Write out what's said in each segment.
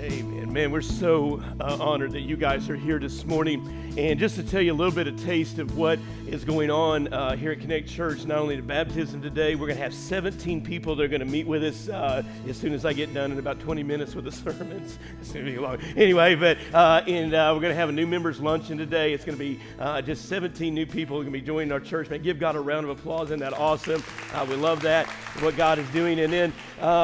Amen. Man, we're so honored that you guys are here this morning. And just to tell you a little bit of taste of what is going on here at Connect Church, not only the baptism today, we're going to have 17 people that are going to meet with us as soon as I get done in about 20 minutes with the sermons. It's going to be long. Anyway, but we're going to have a new members luncheon today. It's going to be just 17 new people who are going to be joining our church. Man, give God a round of applause. Isn't that awesome? We love that, what God is doing. And then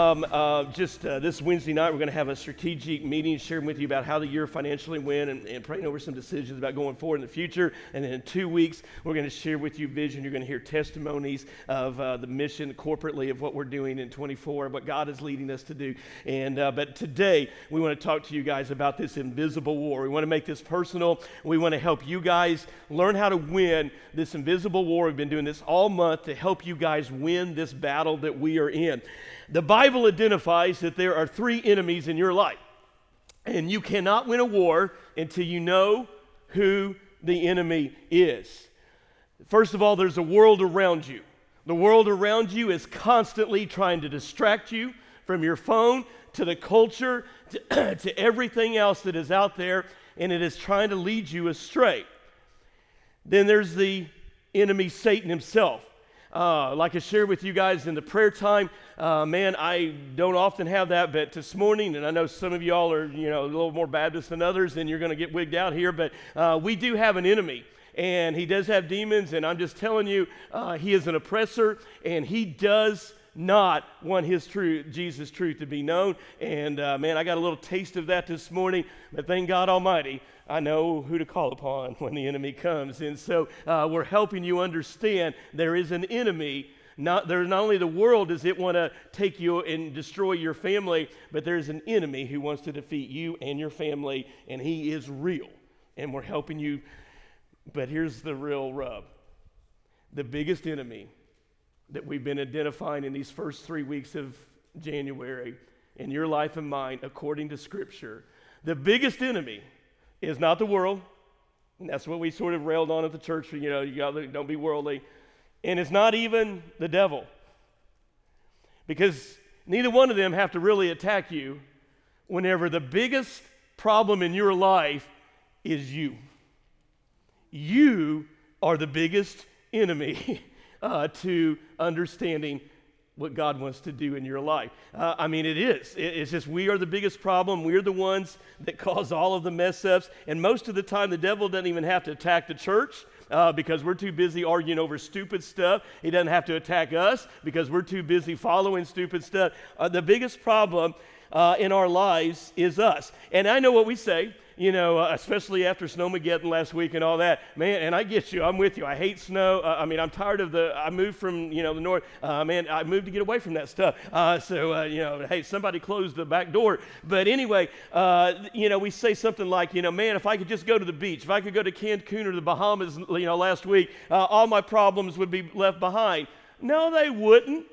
this Wednesday night, we're going to have a strategic meeting sharing with you about how the year financially went and praying over some decisions about going forward in the future. And then in 2 weeks, we're going to share with you vision. You're going to hear testimonies of the mission corporately of what we're doing in 24, what God is leading us to do. And but today, we want to talk to you guys about this invisible war. We want to make this personal. We want to help you guys learn how to win this invisible war. We've been doing this all month to help you guys win this battle that we are in. The Bible identifies that there are 3 enemies in your life. And you cannot win a war until you know who the enemy is. First of all, there's a world around you. The world around you is constantly trying to distract you from your phone to the culture to everything else that is out there, and it is trying to lead you astray. Then there's the enemy, Satan himself. Like I shared with you guys in the prayer time, man, I don't often have that, but this morning, and I know some of y'all are, a little more Baptist than others, and you're going to get wigged out here, but we do have an enemy, and he does have demons, and I'm just telling you, he is an oppressor, and he does not want his truth, Jesus' truth, to be known. And man, I got a little taste of that this morning, but thank God Almighty, I know who to call upon when the enemy comes. And so we're helping you understand there is an enemy. Not only the world does it want to take you and destroy your family, but there's an enemy who wants to defeat you and your family, and he is real. And we're helping you. But here's the real rub. The biggest enemy that we've been identifying in these first 3 weeks of January in your life and mine, according to Scripture, the biggest enemy is not the world, and that's what we sort of railed on at the church, don't be worldly, and it's not even the devil, because neither one of them have to really attack you whenever the biggest problem in your life is you. You are the biggest enemy to understanding what God wants to do in your life. It is. It's just we are the biggest problem. We're the ones that cause all of the mess ups. And most of the time, the devil doesn't even have to attack the church because we're too busy arguing over stupid stuff. He doesn't have to attack us because we're too busy following stupid stuff. The biggest problem in our lives is us. And I know what we say. Especially after Snowmageddon last week and all that, man, and I get you, I'm with you. I hate snow. I'm tired of I moved from, the north. Man, I moved to get away from that stuff. Hey, somebody closed the back door. But anyway, we say something like, man, if I could just go to the beach, if I could go to Cancun or the Bahamas, last week, all my problems would be left behind. No, they wouldn't.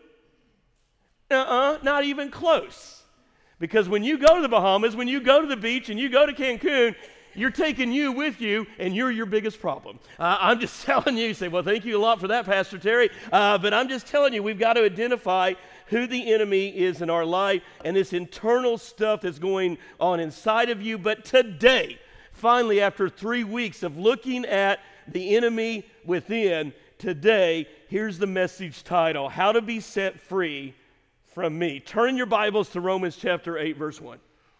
Not even close. Because when you go to the Bahamas, when you go to the beach and you go to Cancun, you're taking you with you, and you're your biggest problem. I'm just telling you, say, well, thank you a lot for that, Pastor Terry. But I'm just telling you, we've got to identify who the enemy is in our life and this internal stuff that's going on inside of you. But today, finally, after 3 weeks of looking at the enemy within, today, here's the message title, How to Be Set Free from Me. Turn your Bibles to Romans chapter 8, verse 1.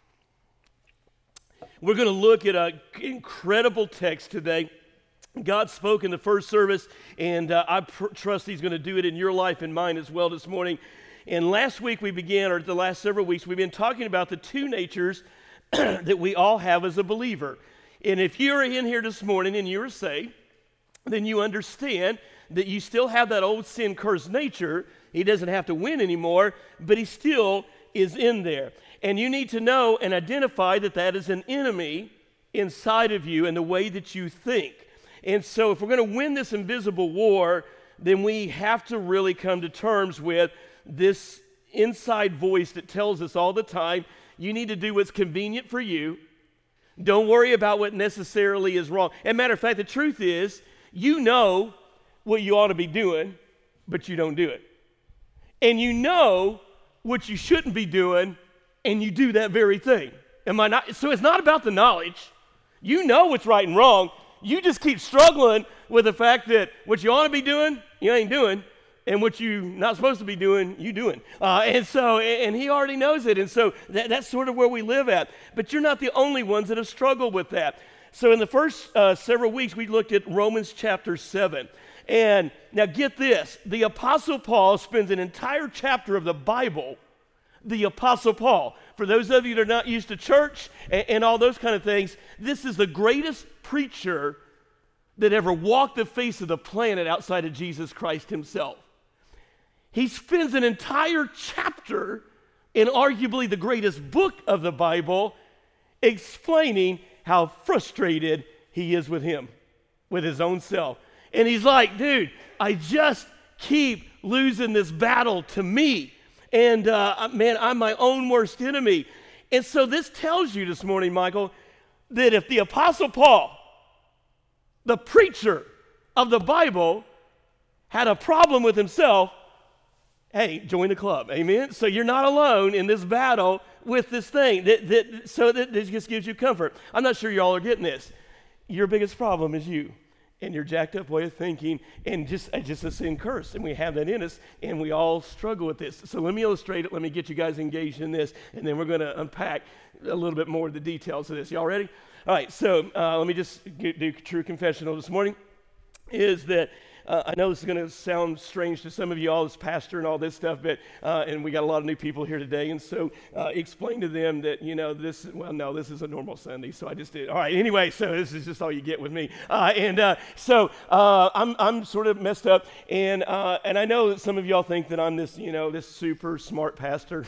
We're going to look at an incredible text today. God spoke in the first service, and I trust He's going to do it in your life and mine as well this morning. And last week we began, or the last several weeks, we've been talking about the 2 natures that we all have as a believer. And if you're in here this morning and you're saved, then you understand that you still have that old sin-cursed nature. He doesn't have to win anymore, but he still is in there. And you need to know and identify that that is an enemy inside of you and the way that you think. And so if we're going to win this invisible war, then we have to really come to terms with this inside voice that tells us all the time, you need to do what's convenient for you. Don't worry about what necessarily is wrong. As a matter of fact, the truth is, you know what you ought to be doing, but you don't do it. And you know what you shouldn't be doing, and you do that very thing. Am I not? So it's not about the knowledge. You know what's right and wrong. You just keep struggling with the fact that what you ought to be doing, you ain't doing, and what you're not supposed to be doing, you doing. And he already knows it. And so that's sort of where we live at. But you're not the only ones that have struggled with that. So in the first several weeks, we looked at Romans chapter 7. And now get this. The Apostle Paul spends an entire chapter of the Bible, the Apostle Paul. For those of you that are not used to church and all those kind of things, this is the greatest preacher that ever walked the face of the planet outside of Jesus Christ himself. He spends an entire chapter in arguably the greatest book of the Bible explaining how frustrated he is with him, with his own self. And he's like, dude, I just keep losing this battle to me. And man, I'm my own worst enemy. And so this tells you this morning, Michael, that if the Apostle Paul, the preacher of the Bible, had a problem with himself, hey, join the club, amen? So you're not alone in this battle with this thing. So this just gives you comfort. I'm not sure y'all are getting this. Your biggest problem is you and your jacked up way of thinking and just a sin curse. And we have that in us, and we all struggle with this. So let me illustrate it. Let me get you guys engaged in this, and then we're going to unpack a little bit more of the details of this. Y'all ready? All right, so let me just do true confessional this morning, is that I know this is going to sound strange to some of you all as pastor and all this stuff, but and we got a lot of new people here today, and so explain to them that, this is a normal Sunday, so I just did. All right, anyway, so this is just all you get with me. So I'm sort of messed up, and I know that some of y'all think that I'm this, this super smart pastor.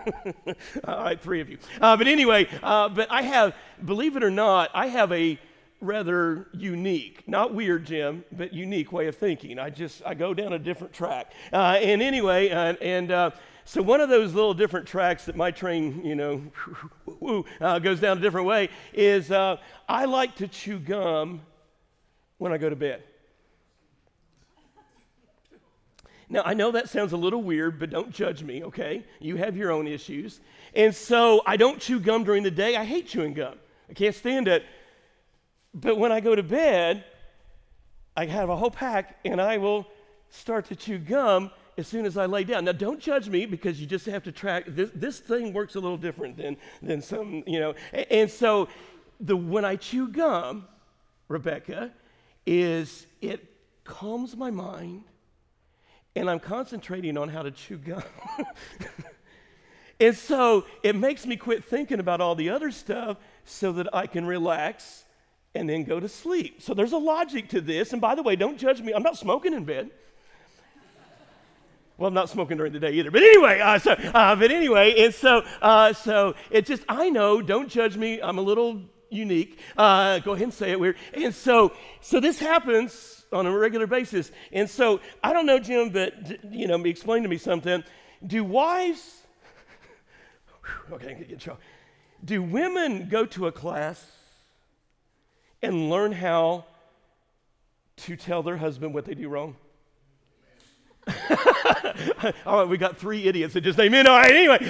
All right, 3 of you. But anyway, but I have, believe it or not, I have a rather unique, not weird, Jim, but unique way of thinking. I go down a different track. And anyway, so one of those little different tracks that my train, goes down a different way is I like to chew gum when I go to bed. Now, I know that sounds a little weird, but don't judge me, okay? You have your own issues. And so I don't chew gum during the day. I hate chewing gum. I can't stand it. But when I go to bed, I have a whole pack, and I will start to chew gum as soon as I lay down. Now, don't judge me, because you just have to track. This thing works a little different than some, And so when I chew gum, Rebecca, is it calms my mind, and I'm concentrating on how to chew gum. And so it makes me quit thinking about all the other stuff so that I can relax and then go to sleep. So there's a logic to this. And by the way, don't judge me. I'm not smoking in bed. Well, I'm not smoking during the day either. But anyway, and so it's just, I know, don't judge me. I'm a little unique. Go ahead and say it weird. And so this happens on a regular basis. And so I don't know, Jim, but, explain to me something. Do wives, okay, get in trouble. Do women go to a class and learn how to tell their husband what they do wrong? All right, we got 3 idiots that just amen. All right, anyway,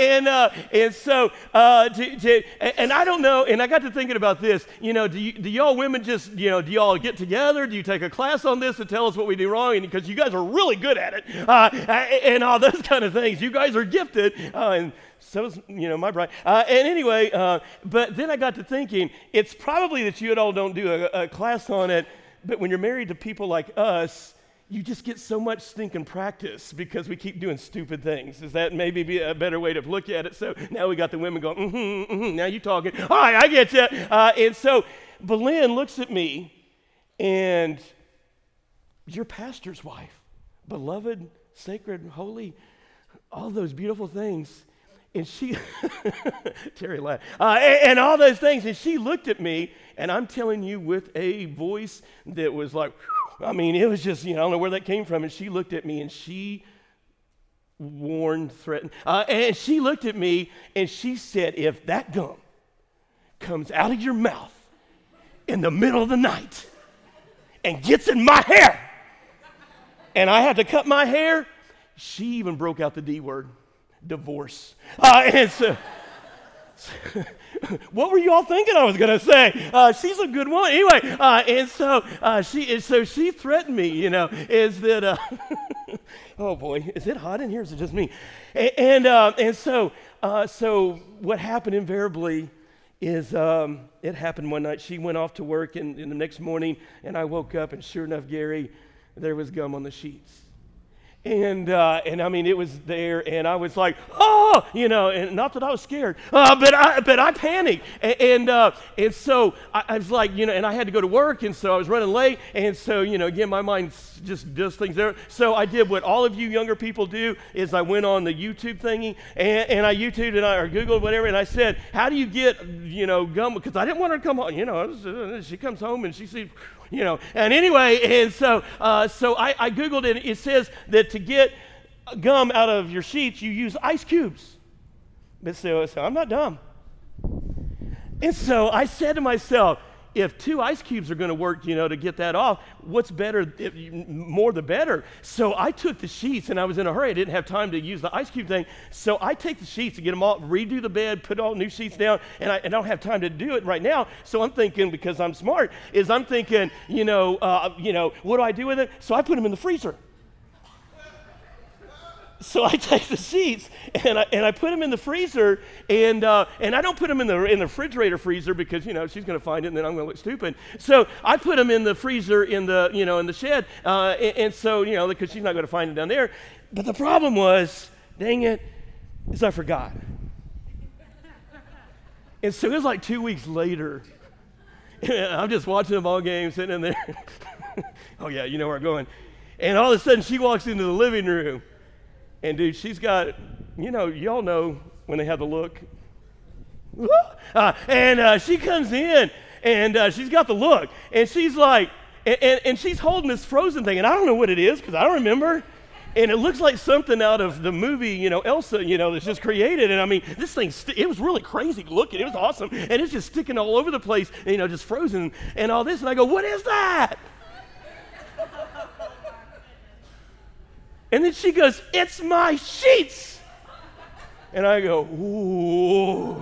and I don't know, and I got to thinking about this. Do y'all women just, do y'all get together? Do you take a class on this to tell us what we do wrong? And because you guys are really good at it, and all those kind of things. You guys are gifted, and so is, my bride. And anyway, but then I got to thinking, it's probably that you all don't do a class on it, but when you're married to people like us, you just get so much stinking practice because we keep doing stupid things. Is that maybe be a better way to look at it? So now we got the women going, now you talking. All right, I get you. And so Belen looks at me, and your pastor's wife, beloved, sacred, holy, all those beautiful things. And she, Terry laughed, and all those things. And she looked at me, and I'm telling you, with a voice that was like, it was just, I don't know where that came from. And she looked at me, and she warned, threatened. And she looked at me, and she said, if that gum comes out of your mouth in the middle of the night and gets in my hair, and I had to cut my hair, she even broke out the D word. Divorce. And what were you all thinking I was going to say? She's a good one. Anyway, she threatened me, is that, oh boy, is it hot in here or is it just me? So what happened invariably is it happened one night. She went off to work and the next morning, and I woke up, and sure enough, Gary, there was gum on the sheets. And I mean, it was there, and I was like, oh, and not that I was scared, but I panicked, and so I was like, and I had to go to work, and so I was running late, and so, again, my mind just does things there. So I did what all of you younger people do, is I went on the YouTube thingy, and I YouTubed or Googled whatever, and I said, how do you get, gum? Because I didn't want her to come home, she comes home and she sees, and anyway, and so I Googled it. It says that to get gum out of your sheets, you use ice cubes. But so I'm not dumb. And so I said to myself, if 2 ice cubes are going to work, to get that off, what's better, more the better. So I took the sheets, and I was in a hurry. I didn't have time to use the ice cube thing. So I take the sheets to get them all, redo the bed, put all new sheets down, and I don't have time to do it right now. So I'm thinking, because I'm smart, what do I do with it? So I put them in the freezer. So I take the sheets and I put them in the freezer, and I don't put them in the refrigerator freezer because she's going to find it and then I'm going to look stupid. So I put them in the freezer in the shed, and so because she's not going to find it down there. But the problem was, dang it, is I forgot. And so it was like 2 weeks later. I'm just watching the ball game, sitting in there. Oh yeah, you know where I'm going. And all of a sudden she walks into the living room. And dude, she's got, y'all know when they have the look. And she comes in, and she's got the look. And she's like, and she's holding this frozen thing. And I don't know what it is because I don't remember. And it looks like something out of the movie, Elsa, that's just created. And I mean, this thing, it was really crazy looking. It was awesome. And it's just sticking all over the place, just frozen and all this. And I go, what is that? And then she goes, it's my sheets. And I go, ooh.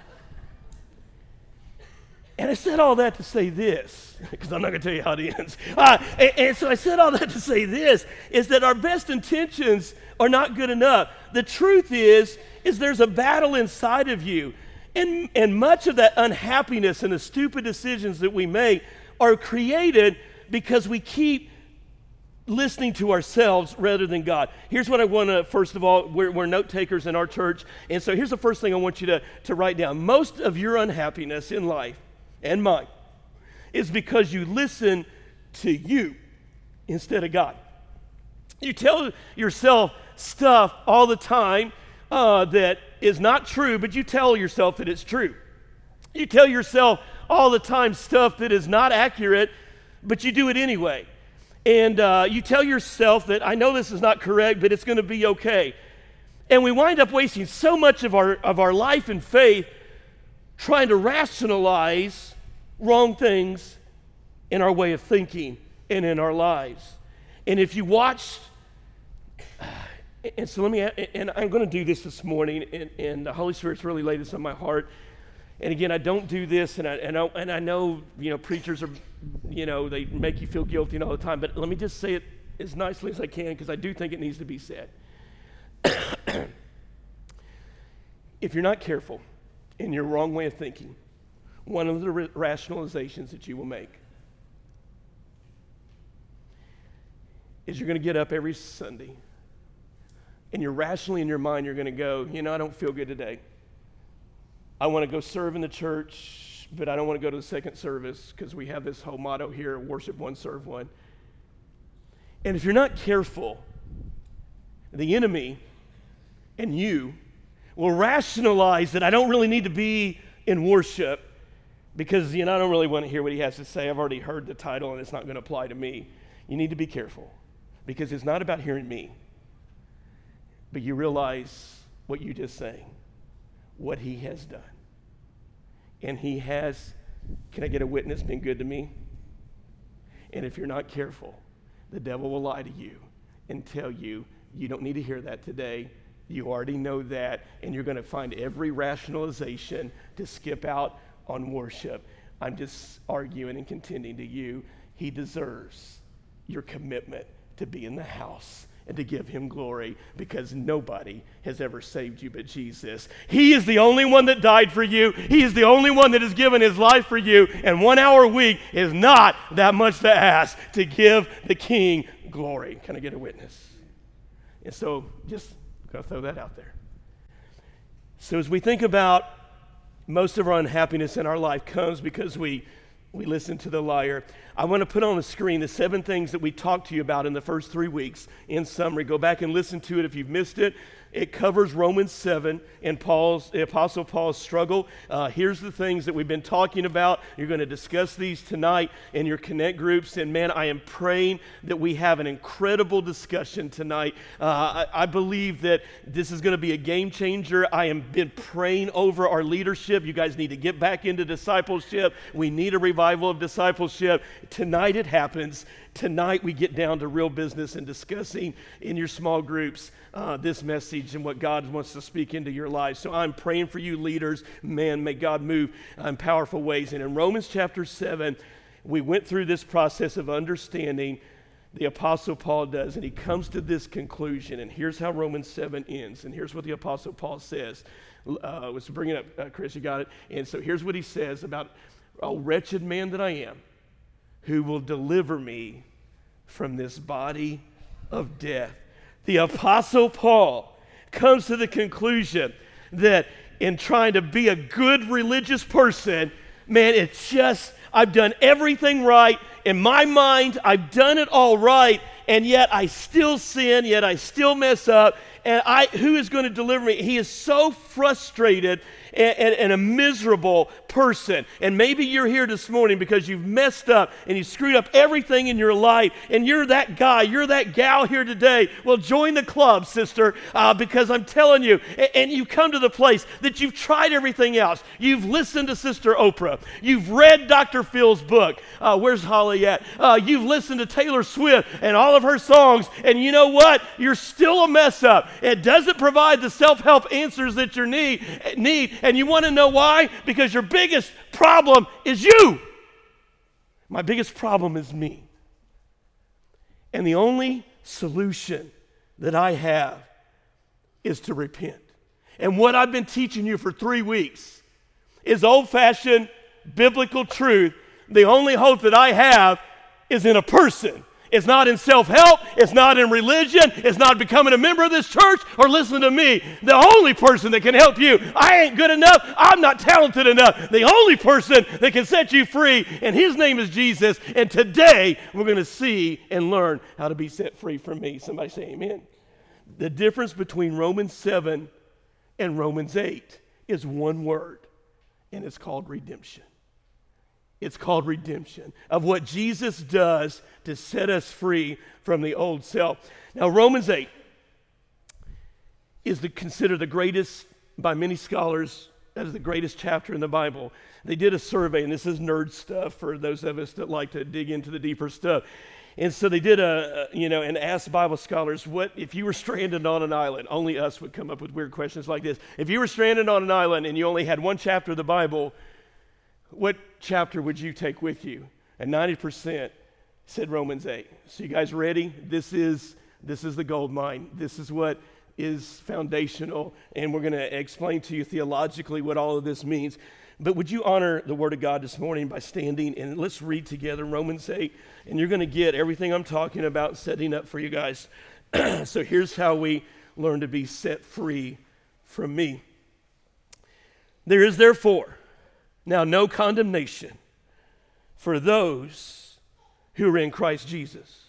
And I said all that to say this, because I'm not going to tell you how it ends. And so I said all that to say this, is that our best intentions are not good enough. The truth is there's a battle inside of you. And much of that unhappiness and the stupid decisions that we make are created because we keep listening to ourselves rather than God. Here's what I want to, first of all, we're note takers in our church, and so here's the first thing I want you to write down. Most of your unhappiness in life, and mine, is because you listen to you instead of God. You tell yourself stuff all the time that is not true, but you tell yourself that it's true. You tell yourself all the time stuff that is not accurate, but you do it anyway. And you tell yourself that I know this is not correct, but it's going to be okay. And we wind up wasting so much of our life and faith trying to rationalize wrong things in our way of thinking and in our lives. And if you watch, and so and I'm going to do this morning, and the Holy Spirit's really laid this on my heart. And again, I don't do this, and I know, preachers are, they make you feel guilty all the time, but let me just say it as nicely as I can, because I do think it needs to be said. If you're not careful in your wrong way of thinking, one of the rationalizations that you will make is you're going to get up every Sunday, and you're rationally in your mind, you're going to go, I don't feel good today. I want to go serve in the church, but I don't want to go to the second service because we have this whole motto here, worship one, serve one. And if you're not careful, the enemy and you will rationalize that I don't really need to be in worship because, I don't really want to hear what he has to say. I've already heard the title and it's not going to apply to me. You need to be careful because it's not about hearing me, but you realize what you just sang. What he has done. And he has, can I get a witness, been good to me? And if you're not careful, the devil will lie to you and tell you, you don't need to hear that today. You already know that, and you're going to find every rationalization to skip out on worship. I'm just arguing and contending to you. He deserves your commitment to be in the house and to give him glory, because nobody has ever saved you but Jesus. He is the only one that died for you. He is the only one that has given his life for you, and 1 hour a week is not that much to ask to give the King glory. Can I get a witness? And so just going to throw that out there. So as we think about most of our unhappiness in our life comes because we listen to the liar. I want to put on the screen the 7 things that we talked to you about in the first 3 weeks. In summary, go back and listen to it if you've missed it. It covers Romans 7 and the Apostle Paul's struggle. Here's the things that we've been talking about. You're going to discuss these tonight in your Connect groups. And man, I am praying that we have an incredible discussion tonight. I believe that this is going to be a game changer. I have been praying over our leadership. You guys need to get back into discipleship. We need a revival of discipleship. Tonight it happens. Tonight we get down to real business and discussing in your small groups this message and what God wants to speak into your lives. So I'm praying for you leaders. Man, may God move in powerful ways. And in Romans chapter 7, we went through this process of understanding. The Apostle Paul does, and he comes to this conclusion. And here's how Romans 7 ends. And here's what the Apostle Paul says. Let's bring it up, Chris, you got it. And so here's what he says about, "Oh, wretched man that I am, who will deliver me from this body of death." The Apostle Paul comes to the conclusion that in trying to be a good religious person, man, it's just, I've done everything right. In my mind, I've done it all right, and yet I still sin, yet I still mess up, and who is going to deliver me? He is so frustrated and a miserable person. And maybe you're here this morning because you've messed up and you screwed up everything in your life, and you're that guy, you're that gal here today. Well, join the club, sister, because I'm telling you, and you come to the place that you've tried everything else. You've listened to Sister Oprah. You've read Dr. Phil's book. Where's Holly at? You've listened to Taylor Swift and all of her songs, and you know what? You're still a mess up. It doesn't provide the self-help answers that you need. And you want to know why? Because your biggest problem is you. My biggest problem is me. And the only solution that I have is to repent. And what I've been teaching you for 3 weeks is old-fashioned biblical truth. The only hope that I have is in a person. It's not in self-help. It's not in religion. It's not becoming a member of this church or listening to me. The only person that can help you, I ain't good enough. I'm not talented enough. The only person that can set you free, and his name is Jesus. And today, we're going to see and learn how to be set free from me. Somebody say amen. The difference between Romans 7 and Romans 8 is one word, and it's called redemption. It's called redemption of what Jesus does to set us free from the old self. Now, Romans 8 is considered the greatest, by many scholars, as the greatest chapter in the Bible. They did a survey, and this is nerd stuff for those of us that like to dig into the deeper stuff. And so they did and asked Bible scholars, what if you were stranded on an island? Only us would come up with weird questions like this. If you were stranded on an island and you only had one chapter of the Bible, what chapter would you take with you? And 90% said Romans 8. So you guys ready? This is the gold mine. This is what is foundational, and we're going to explain to you theologically what all of this means. But would you honor the Word of God this morning by standing, and let's read together Romans 8, and you're going to get everything I'm talking about setting up for you guys. So here's how we learn to be set free from me. There is therefore now no condemnation for those who are in Christ Jesus.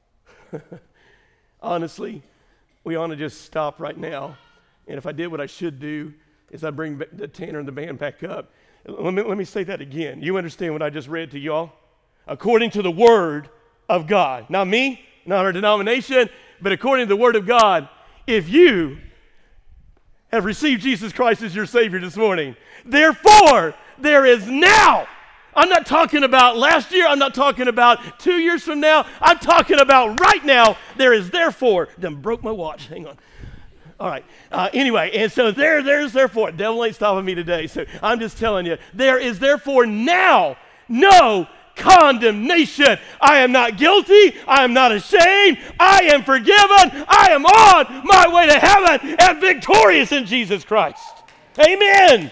Honestly, we ought to just stop right now. And if I did what I should do, is I bring the Tanner and the band back up. Let me say that again. You understand what I just read to y'all? According to the Word of God. Not me, not our denomination, but according to the Word of God. If you have received Jesus Christ as your Savior this morning, therefore, there is now. I'm not talking about last year. I'm not talking about 2 years from now. I'm talking about right now. There is therefore. Done broke my watch. Hang on. All right. Anyway, and so there's therefore, devil ain't stopping me today. So I'm just telling you, there is therefore now no condemnation. I am not guilty. I am not ashamed. I am forgiven. I am on my way to heaven and victorious in Jesus Christ. Amen.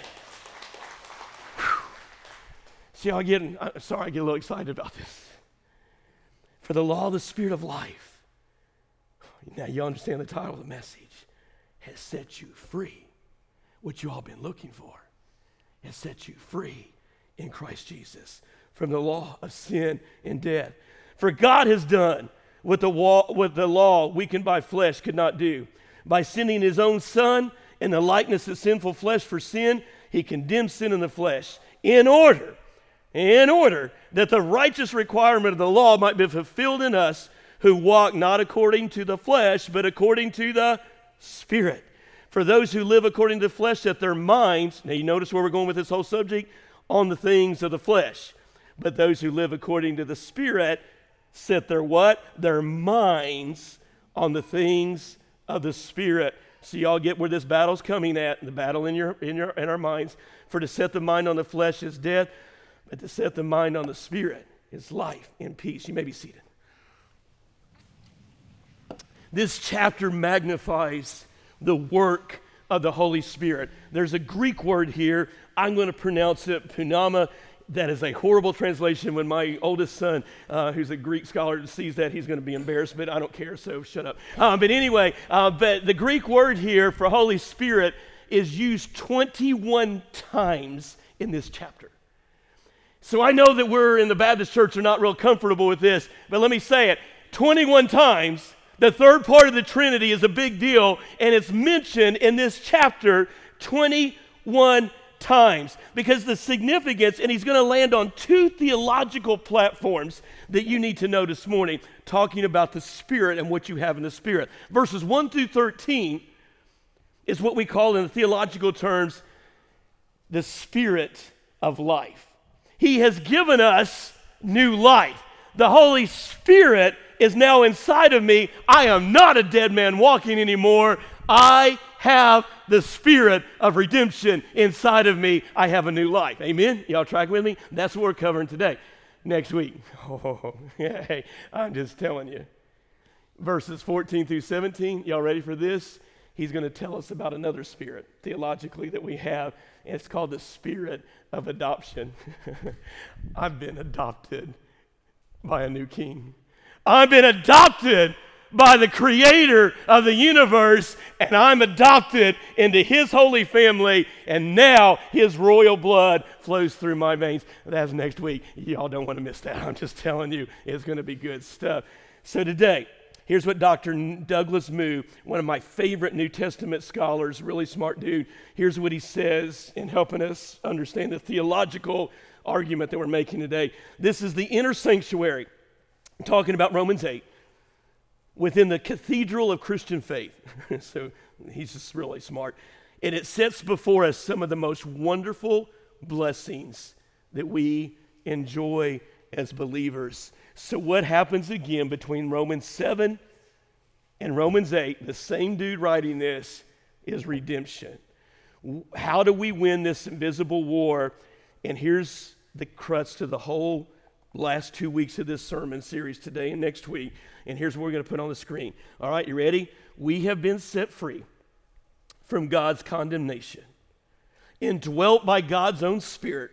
See, I get a little excited about this. For the law of the Spirit of life, now you understand the title of the message, has set you free. What you all been looking for has set you free in Christ Jesus from the law of sin and death. For God has done what the law weakened by flesh could not do. By sending his own Son in the likeness of sinful flesh for sin, he condemned sin in the flesh in order that the righteous requirement of the law might be fulfilled in us who walk not according to the flesh, but according to the Spirit. For those who live according to the flesh set their minds, now you notice where we're going with this whole subject, on the things of the flesh. But those who live according to the Spirit set their what? Their minds on the things of the Spirit. So y'all get where this battle's coming at, the battle in our minds. For to set the mind on the flesh is death, but to set the mind on the Spirit is life and peace. You may be seated. This chapter magnifies the work of the Holy Spirit. There's a Greek word here. I'm going to pronounce it pneuma. That is a horrible translation. When my oldest son, who's a Greek scholar, sees that, he's going to be embarrassed, but I don't care, so shut up. But the Greek word here for Holy Spirit is used 21 times in this chapter. So I know that we're in the Baptist church are not real comfortable with this, but let me say it. 21 times, the third part of the Trinity is a big deal, and it's mentioned in this chapter 21 times because the significance, and he's going to land on two theological platforms that you need to know this morning, talking about the Spirit and what you have in the Spirit. Verses 1 through 13 is what we call in the theological terms the Spirit of life. He has given us new life. The Holy Spirit is now inside of me. I am not a dead man walking anymore. I have the Spirit of redemption inside of me. I have a new life. Amen? Y'all track with me? That's what we're covering today. Next week. Oh, hey, I'm just telling you. Verses 14 through 17. Y'all ready for this? He's going to tell us about another spirit, theologically, that we have. And it's called the spirit of adoption. I've been adopted by a new king. I've been adopted by the creator of the universe, and I'm adopted into his holy family, and now his royal blood flows through my veins. That's next week. Y'all don't want to miss that. I'm just telling you, it's going to be good stuff. So today, here's what Dr. Douglas Moo, one of my favorite New Testament scholars, really smart dude, here's what he says in helping us understand the theological argument that we're making today. This is the inner sanctuary, talking about Romans 8, within the cathedral of Christian faith. So he's just really smart. And it sets before us some of the most wonderful blessings that we enjoy as believers. So what happens again between Romans 7 and Romans 8, the same dude writing this, is redemption. How do we win this invisible war? And here's the crux to the whole last 2 weeks of this sermon series, today and next week. And here's what we're going to put on the screen. All right, you ready? We have been set free from God's condemnation, indwelt by God's own Spirit,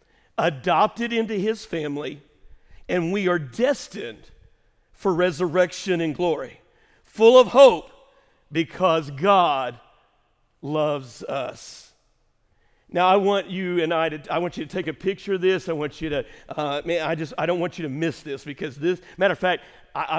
adopted into his family, and we are destined for resurrection and glory, full of hope because God loves us. Now, I want you to take a picture of this. I want you to, I don't want you to miss this, because this, matter of fact,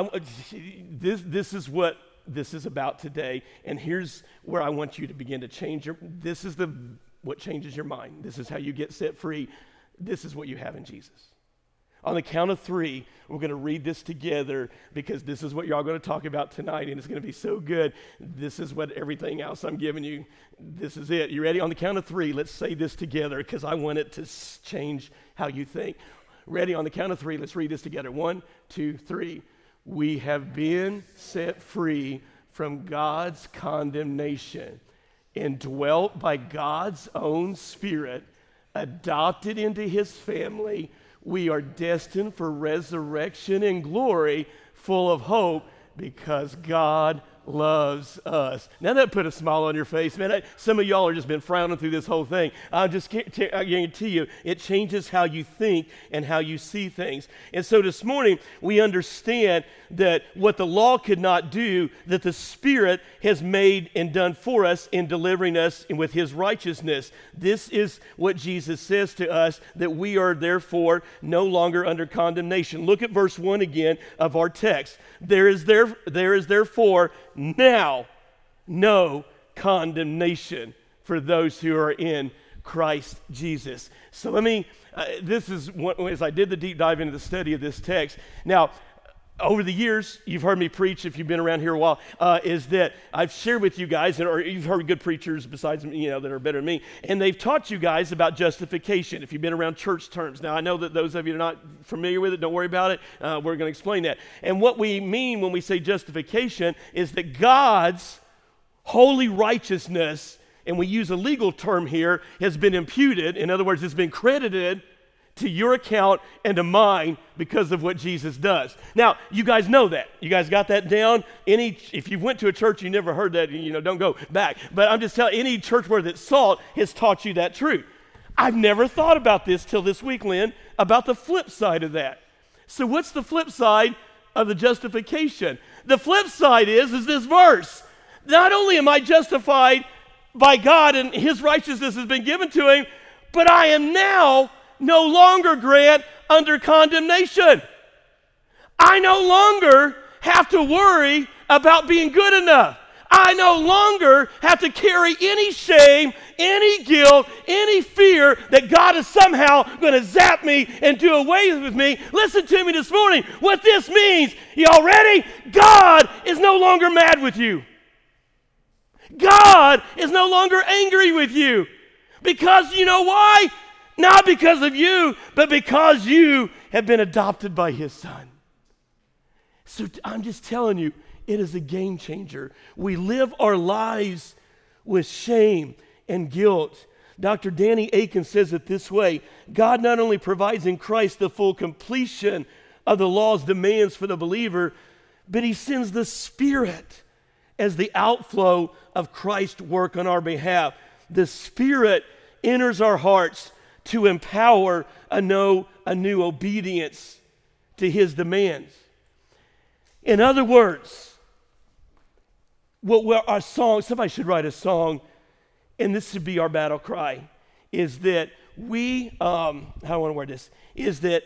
this is what this is about today. And here's where I want you to begin to change this is what changes your mind. This is how you get set free. This is what you have in Jesus. On the count of 3, we're going to read this together, because this is what y'all going to talk about tonight, and it's going to be so good. This is what everything else I'm giving you, this is it. You ready? On the count of 3, let's say this together, because I want it to change how you think. Ready? On the count of 3, let's read this together. 1, 2, 3. We have been set free from God's condemnation, indwelt by God's own Spirit, adopted into his family, we are destined for resurrection and glory, full of hope, because God loves us. Now that put a smile on your face, man. Some of y'all are just been frowning through this whole thing. I guarantee you, it changes how you think and how you see things. And so this morning, we understand that what the law could not do, that the Spirit has made and done for us in delivering us with his righteousness. This is what Jesus says to us, that we are therefore no longer under condemnation. Look at verse 1 again of our text. There is therefore now no condemnation for those who are in Christ Jesus. So let me, this is what, as I did the deep dive into the study of this text. Now, over the years, you've heard me preach, if you've been around here a while, is that I've shared with you guys, or you've heard good preachers besides me, that are better than me, and they've taught you guys about justification, if you've been around church terms. Now, I know that those of you that are not familiar with it, don't worry about it. We're going to explain that. And what we mean when we say justification is that God's holy righteousness, and we use a legal term here, has been imputed. In other words, it's been credited to your account and to mine because of what Jesus does. Now, you guys know that. You guys got that down? If you went to a church, you never heard that, don't go back. But I'm just telling you, any church worth its salt has taught you that truth. I've never thought about this till this week, Lynn, about the flip side of that. So what's the flip side of the justification? The flip side is this verse. Not only am I justified by God and his righteousness has been given to him, but I am now no longer, Grant, under condemnation. I no longer have to worry about being good enough. I no longer have to carry any shame, any guilt, any fear that God is somehow going to zap me and do away with me. Listen to me this morning. What this means, y'all ready? God is no longer mad with you. God is no longer angry with you. Because you know why? Not because of you, but because you have been adopted by his Son. So I'm just telling you, it is a game changer. We live our lives with shame and guilt. Dr. Danny Akin says it this way: God not only provides in Christ the full completion of the law's demands for the believer, but he sends the Spirit as the outflow of Christ's work on our behalf. The Spirit enters our hearts to empower a new obedience to his demands. In other words, what our song, somebody should write a song, and this should be our battle cry, is that we, how do I want to word this, is that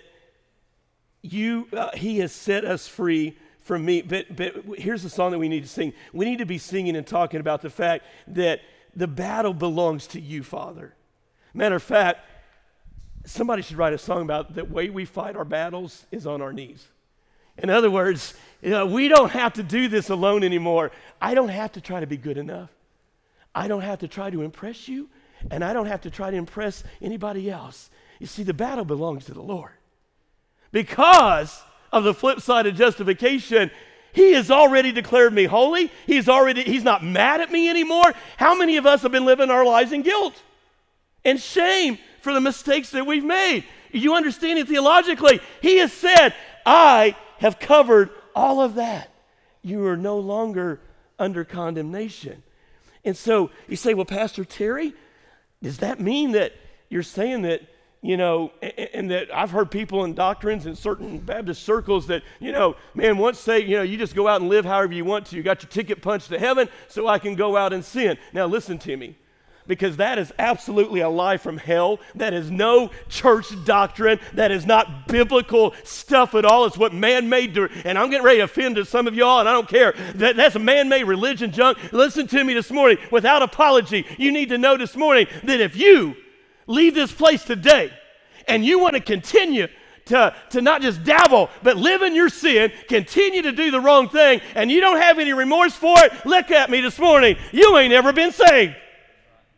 he has set us free from me. But here's the song that we need to sing. We need to be singing and talking about the fact that the battle belongs to you, Father. Matter of fact, somebody should write a song about the way we fight our battles is on our knees. In other words, we don't have to do this alone anymore. I don't have to try to be good enough. I don't have to try to impress you, and I don't have to try to impress anybody else. You see, the battle belongs to the Lord. Because of the flip side of justification, he has already declared me holy. He's not mad at me anymore. How many of us have been living our lives in guilt and shame for the mistakes that we've made? You understand it theologically. He has said, I have covered all of that. You are no longer under condemnation. And so you say, well, Pastor Terry, does that mean that you're saying that, and that I've heard people in doctrines in certain Baptist circles that, once say, you just go out and live however you want to. You got your ticket punched to heaven, so I can go out and sin. Now listen to me. Because that is absolutely a lie from hell. That is no church doctrine. That is not biblical stuff at all. It's what man-made, and I'm getting ready to offend to some of y'all, and I don't care. That's a man-made religion junk. Listen to me this morning, without apology. You need to know this morning that if you leave this place today and you want to continue to not just dabble, but live in your sin, continue to do the wrong thing, and you don't have any remorse for it, look at me this morning. You ain't ever been saved.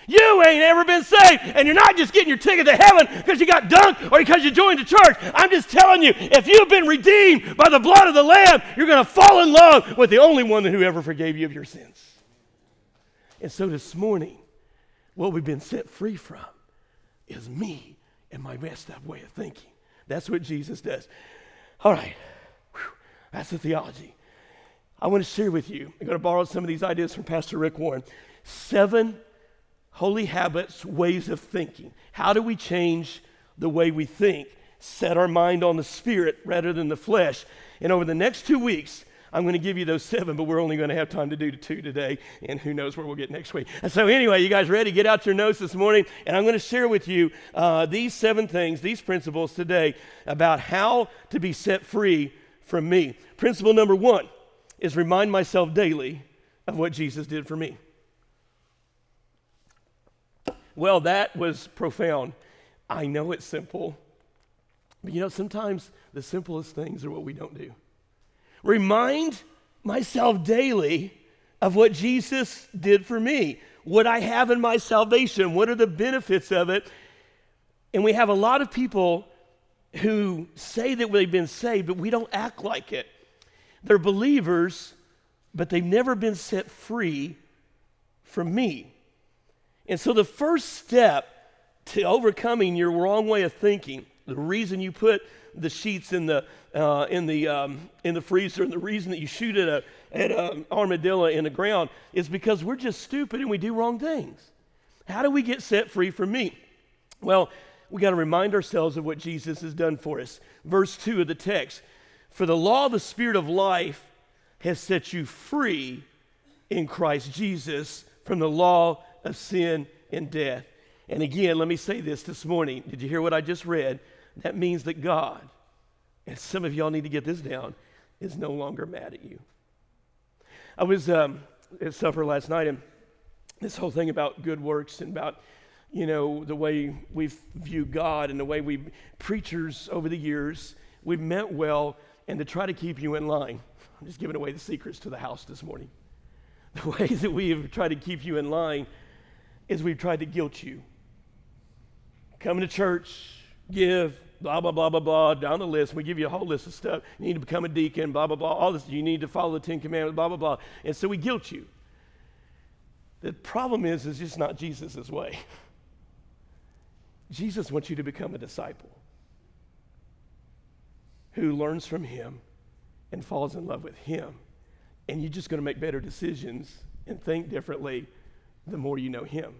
You ain't ever been saved, and you're not just getting your ticket to heaven because you got dunked or because you joined the church. I'm just telling you, if you've been redeemed by the blood of the Lamb, you're going to fall in love with the only one who ever forgave you of your sins. And so this morning, what we've been set free from is me and my messed up way of thinking. That's what Jesus does. All right, that's the theology. I want to share with you, I'm going to borrow some of these ideas from Pastor Rick Warren. 7 holy habits, ways of thinking. How do we change the way we think? Set our mind on the Spirit rather than the flesh. And over the next 2 weeks, I'm going to give you those 7, but we're only going to have time to do 2 today, and who knows where we'll get next week. And so anyway, you guys ready? Get out your notes this morning, and I'm going to share with you these 7 things, these principles today about how to be set free from me. Principle number 1 is remind myself daily of what Jesus did for me. Well, that was profound. I know it's simple, but sometimes the simplest things are what we don't do. Remind myself daily of what Jesus did for me, what I have in my salvation, what are the benefits of it. And we have a lot of people who say that they've been saved, but we don't act like it. They're believers, but they've never been set free from me. And so the first step to overcoming your wrong way of thinking, the reason you put the sheets in the freezer, and the reason that you shoot at an armadillo in the ground is because we're just stupid and we do wrong things. How do we get set free from me? Well, we got to remind ourselves of what Jesus has done for us. Verse 2 of the text, for the law of the Spirit of life has set you free in Christ Jesus from the law of sin and death. And again, let me say this morning. Did you hear what I just read? That means that God, and some of y'all need to get this down, is no longer mad at you. I was at supper last night, and this whole thing about good works and about, the way we view God and the way preachers over the years, we've meant well, and to try to keep you in line. I'm just giving away the secrets to the house this morning. The way that we have tried to keep you in line is we've tried to guilt you. Come to church, give, blah, blah, blah, blah, blah, down the list. We give you a whole list of stuff. You need to become a deacon, blah, blah, blah, all this. You need to follow the 10 Commandments, blah, blah, blah. And so we guilt you. The problem is it's just not Jesus' way. Jesus wants you to become a disciple who learns from him and falls in love with him. And you're just going to make better decisions and think differently the more you know him.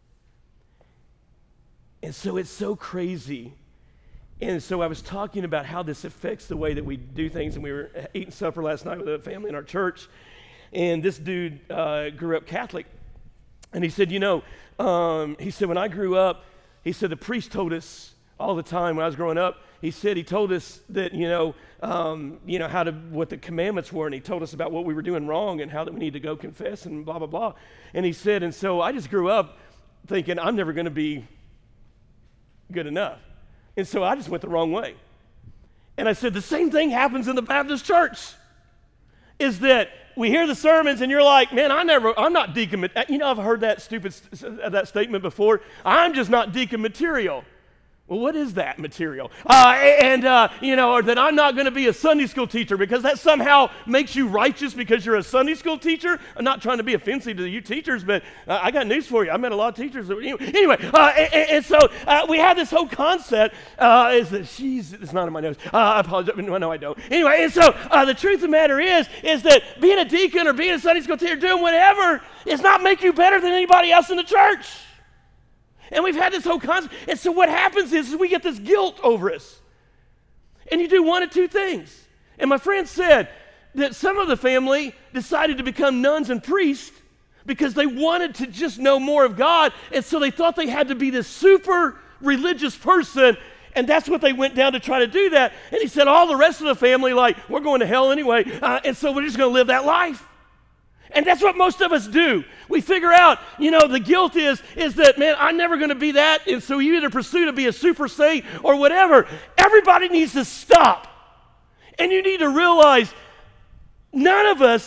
And so it's so crazy. And so I was talking about how this affects the way that we do things. And we were eating supper last night with a family in our church. And this dude grew up Catholic. And he said, he said, when I grew up, he said, the priest told us all the time when I was growing up, he told us that, what the commandments were, and he told us about what we were doing wrong and how that we need to go confess and blah, blah, blah. And he said, and so I just grew up thinking I'm never going to be good enough. And so I just went the wrong way. And I said, the same thing happens in the Baptist church, is that we hear the sermons and you're like, man, I'm not deacon. I've heard that statement before. I'm just not deacon material. Well, what is that material? Or that I'm not going to be a Sunday school teacher because that somehow makes you righteous because you're a Sunday school teacher. I'm not trying to be offensive to you teachers, but I got news for you. I met a lot of teachers. So we have this whole concept is that it's not in my notes. I apologize. No, I don't. Anyway, and so the truth of the matter is that being a deacon or being a Sunday school teacher, doing whatever, does not make you better than anybody else in the church. And we've had this whole concept. And so what happens is we get this guilt over us. And you do one of two things. And my friend said that some of the family decided to become nuns and priests because they wanted to just know more of God. And so they thought they had to be this super religious person. And that's what they went down to try to do that. And he said all the rest of the family, we're going to hell anyway. And so we're just going to live that life. And that's what most of us do. We figure out, the guilt is that, man, I'm never going to be that. And so you either pursue to be a super saint or whatever. Everybody needs to stop. And you need to realize none of us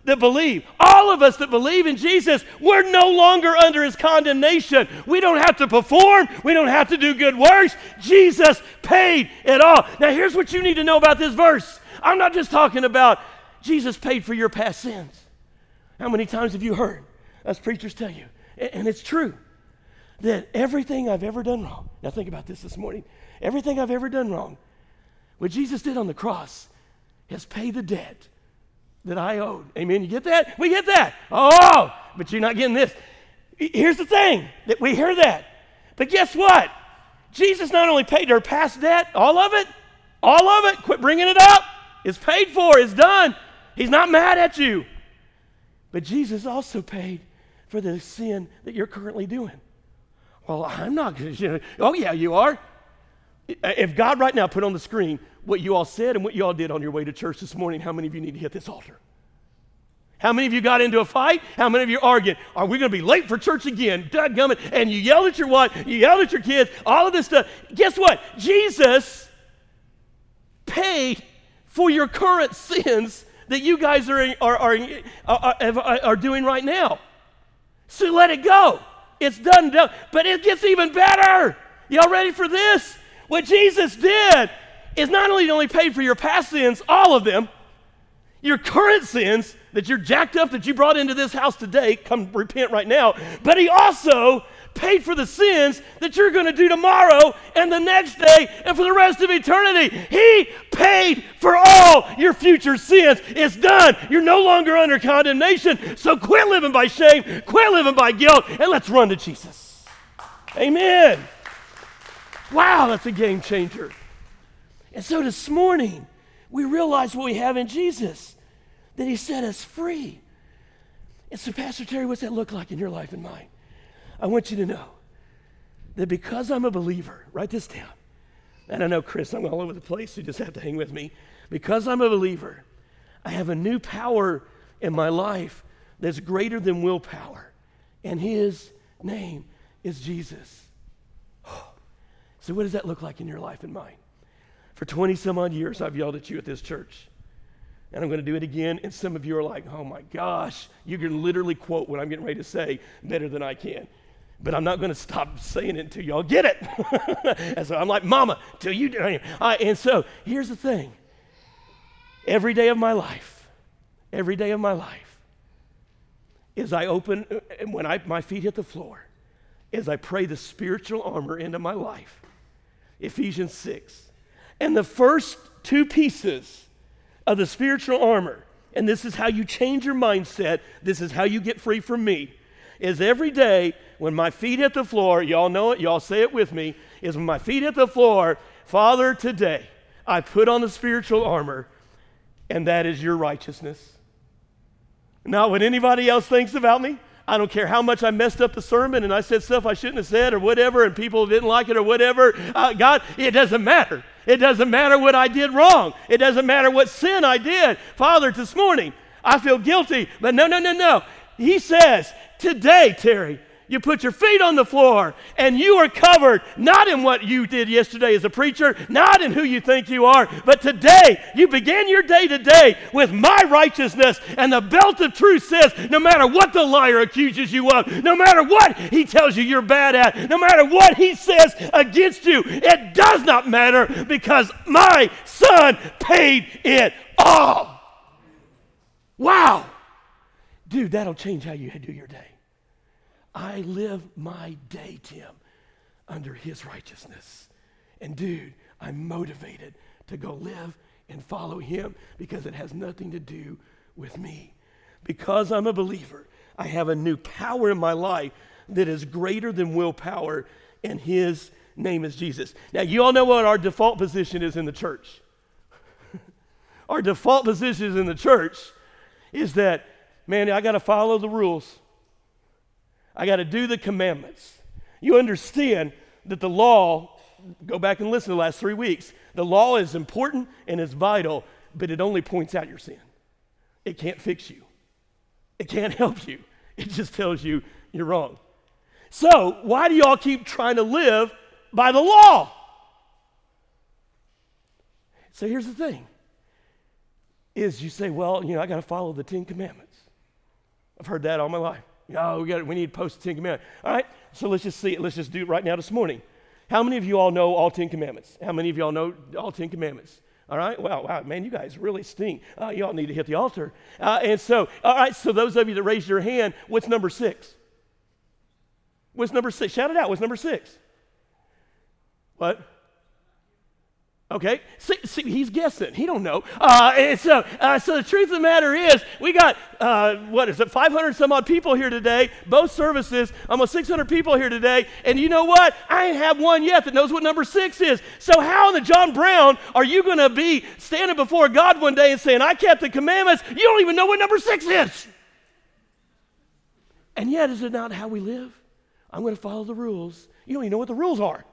that believe, all of us that believe in Jesus, we're no longer under his condemnation. We don't have to perform. We don't have to do good works. Jesus paid it all. Now, here's what you need to know about this verse. I'm not just talking about Jesus paid for your past sins. How many times have you heard us preachers tell you, and it's true, that everything I've ever done wrong, now think about this morning, everything I've ever done wrong, what Jesus did on the cross has paid the debt that I owed. Amen. You get that? We get that. Oh, but you're not getting this. Here's the thing, that we hear that. But guess what? Jesus not only paid our past debt, all of it, quit bringing it up. It's paid for. It's done. He's not mad at you. But Jesus also paid for the sin that you're currently doing. Well, I'm not going to. Oh, yeah, you are. If God right now put on the screen what you all said and what you all did on your way to church this morning, how many of you need to hit this altar? How many of you got into a fight? How many of you arguing? Are we going to be late for church again? Dadgummit. And you yelled at your wife, you yelled at your kids, all of this stuff. Guess what? Jesus paid for your current sins that you guys are doing right now. So let it go. It's done. But it gets even better. Y'all ready for this? What Jesus did is not only paid for your past sins, all of them, your current sins that you're jacked up that you brought into this house today, come repent right now, but he also paid for the sins that you're going to do tomorrow and the next day and for the rest of eternity. He paid for all your future sins. It's done. You're no longer under condemnation, so quit living by shame, quit living by guilt, and let's run to Jesus. Amen. Wow, that's a game changer. And so this morning, we realize what we have in Jesus, that he set us free. And so, Pastor Terry, what's that look like in your life and mine? I want you to know that because I'm a believer, write this down. And I know, Chris, I'm all over the place, so you just have to hang with me. Because I'm a believer, I have a new power in my life that's greater than willpower. And his name is Jesus. So what does that look like in your life and mine? For 20 some odd years, I've yelled at you at this church. And I'm going to do it again. And some of you are like, oh my gosh, you can literally quote what I'm getting ready to say better than I can. But I'm not going to stop saying it until y'all get it. And so I'm like, mama, till you do. And so here's the thing. Every day of my life, as I open, when my feet hit the floor, as I pray the spiritual armor into my life, Ephesians 6. And the first two pieces of the spiritual armor, and this is how you change your mindset, this is how you get free from me, is every day when my feet hit the floor, y'all know it, y'all say it with me, is when my feet hit the floor, Father, today I put on the spiritual armor, and that is your righteousness. Not what anybody else thinks about me. I don't care how much I messed up the sermon and I said stuff I shouldn't have said or whatever and people didn't like it or whatever. God, it doesn't matter. It doesn't matter what I did wrong. It doesn't matter what sin I did. Father, this morning, I feel guilty, but no. He says, today, Terry, you put your feet on the floor and you are covered, not in what you did yesterday as a preacher, not in who you think you are, but today, you begin your day today with my righteousness, and the belt of truth says, no matter what the liar accuses you of, no matter what he tells you you're bad at, no matter what he says against you, it does not matter because my son paid it all. Wow. Dude, that'll change how you do your day. I live my day, Tim, under his righteousness. And dude, I'm motivated to go live and follow him because it has nothing to do with me. Because I'm a believer, I have a new power in my life that is greater than willpower, and his name is Jesus. Now, you all know what our default position is in the church. Our default position in the church is that, man, I got to follow the rules. I got to do the commandments. You understand that the law, go back and listen to the last 3 weeks, the law is important and it's vital, but it only points out your sin. It can't fix you. It can't help you. It just tells you you're wrong. So why do y'all keep trying to live by the law? So here's the thing, is you say, well, I got to follow the 10 Commandments. I've heard that all my life. We need to post the 10 Commandments. All right, so let's just see it. Let's just do it right now this morning. How many of you all know all 10 Commandments? How many of you all know all 10 Commandments? All right, wow, man, you guys really stink. You all need to hit the altar. And so, all right, so those of you that raised your hand, what's number 6? What's number 6? Shout it out. What's number 6? What? Okay, see, he's guessing. He don't know. And so the truth of the matter is, we got, 500 some odd people here today, both services, almost 600 people here today, and you know what? I ain't have one yet that knows what number 6 is. So how in the John Brown are you going to be standing before God one day and saying, I kept the commandments? You don't even know what number 6 is. And yet, is it not how we live? I'm going to follow the rules. You don't even know what the rules are.